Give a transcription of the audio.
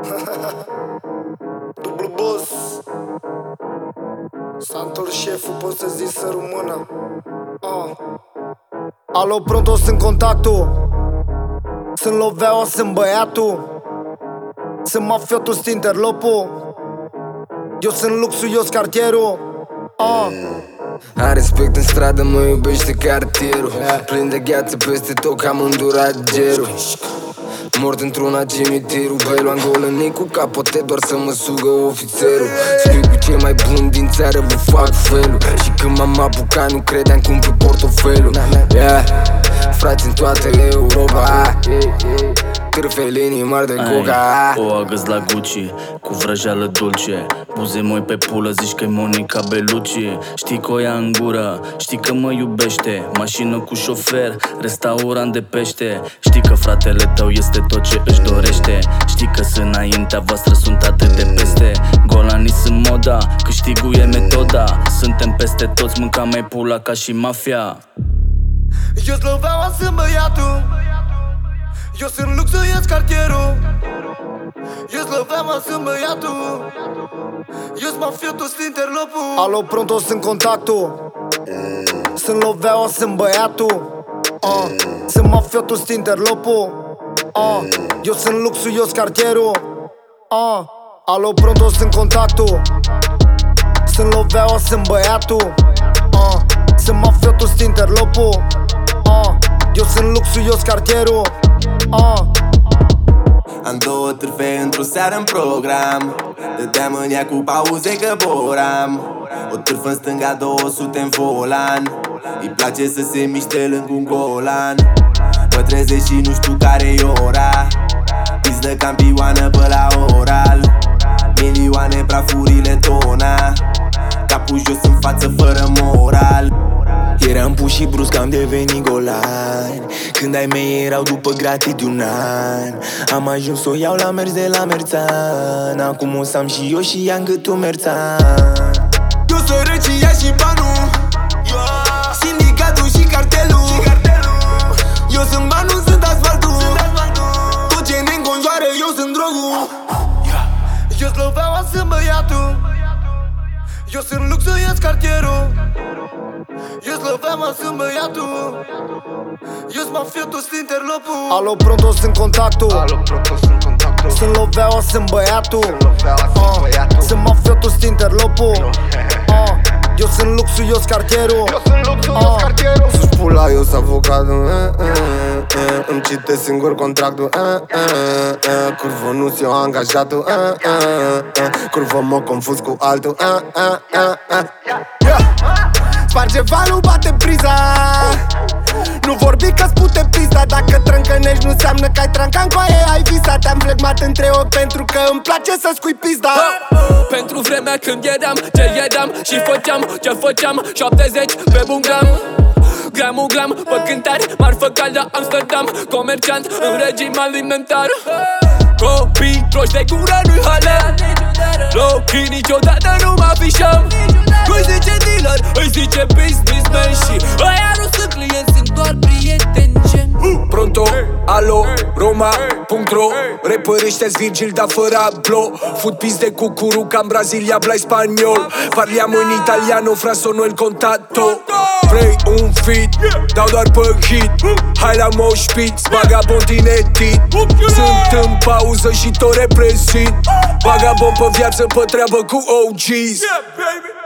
Dublu boss Santul șeful, poți să zici să rămână. Alo, pronto, sunt contactul. Sunt Loveaua, sunt băiatul. Sunt mafiotul, sunt interlopul. Eu sunt luxul, eu sunt cartierul. Am respect în stradă, mă iubește cartierul. Plin de gheață peste tot, cam îndurat gerul. Mort într-una cimitirul, bei luam golănii cu capote doar să mă sugă ofițerul. Scriu cu cei mai buni din țară, vă fac felul. Și când m-am apucat nu credeam cum pe portofelul. Frați în toată Europa, cârfe linii mari de coca. O agăs la Gucci, cu vrăjeală dulce. Buze moi pe pulă, zici că-i Monica Bellucci. Știi că o ia în gură, știi că mă iubește. Mașină cu șofer, restaurant de pește. Știi că fratele tău este tot ce își dorește. Știi că sunt înaintea voastră, sunt atât de peste. Golanii sunt moda, câștigul e metoda. Suntem peste toți, mâncam mai pula ca și mafia. Eu-s Loveaua, sunt băiatul. Eu sunt luxul, eu-s cartierul. Eu-s Loveaua, sunt băiatul. Eu-s mafiotul, sunt interlopul. Alo, pronto, sunt contactul. Sunt Loveaua, sunt băiatul. Sunt mafiotul, sunt interlopul. Eu sunt luxul, eu-s cartierul. Alo, pronto, sunt contactul. Sunt Loveaua, sunt băiatul. Sunt mafiotul, sunt interlopul. Eu sunt luxul, eu-s cartierul. Am două târfe într-o seară în program. Dădeam în ea cu pauze că boram. O târfă în stânga, 200 în volan. Îi place să se miște lângă un golan. Mă trezesc și nu știu care-i ora. Pizdă campioană pe la oral. Milioane, prafurile tona. Capul jos în față fără moral. Eram pus și brusc am devenit golan. Când ai mei erau după gratis de un an. Am ajuns să o iau la mers de la Merțan. Acum o să am și eu și ea în gâtul Merțan. Eu sărăcia și banul, sindicatul și cartelul. Eu sunt banul, sunt asfaltul. Tot ce ne înconjoară, eu sunt drogul. Eu-s Loveaua, sunt băiatul. Eu sunt luxul, eu-s cartierul. Eu-s Loveaua, sunt băiatul. Eu-s mafiotul, sunt interlopul. Alo, pronto, sunt contactul. Sunt Loveaua, sunt băiatul. Sunt mafiotul, sunt interlopul. Eu sunt luxul, eu-s cartierul. Sus pula, eu sunt avocatul. Îmi citesc singur contractul. Curvă nu-s eu angajatul. Curvă mă confuz cu altul. Sparge valul, bate priza. Nu vorbi că-ți pute pizda. Dacă trâncănești nu înseamnă că ai trancan cu aia ai visat. Te-am flegmat între ochi pentru că îmi place să scui pizda. Pentru vremea când eram ce eram și făceam ce făceam. 70 pe un gram. Gramul glam, pe cântari, marfă caldă Amsterdam. Comerciant în regim alimentar. Copii proști de gură nu-i halal. Low-key niciodată nu mă afișăm. Îi zice dealer, îi zice businessman. Și ăia nu sunt clienți, sunt doar prieteni. Pronto, alo, Roma.ro. Rapper ăștia-s Virgil, dar fără ablo. Fut piste cu curuca în Brazilia, bla spaniol. Parliamo in italiano, fra sono il contatto. Vrei un feat, dau doar pe hit. Hai la mosh pit, vagabond inetit. Sunt în pauză și tot reprezint. Vagabond pe viață, pe treabă cu OGs.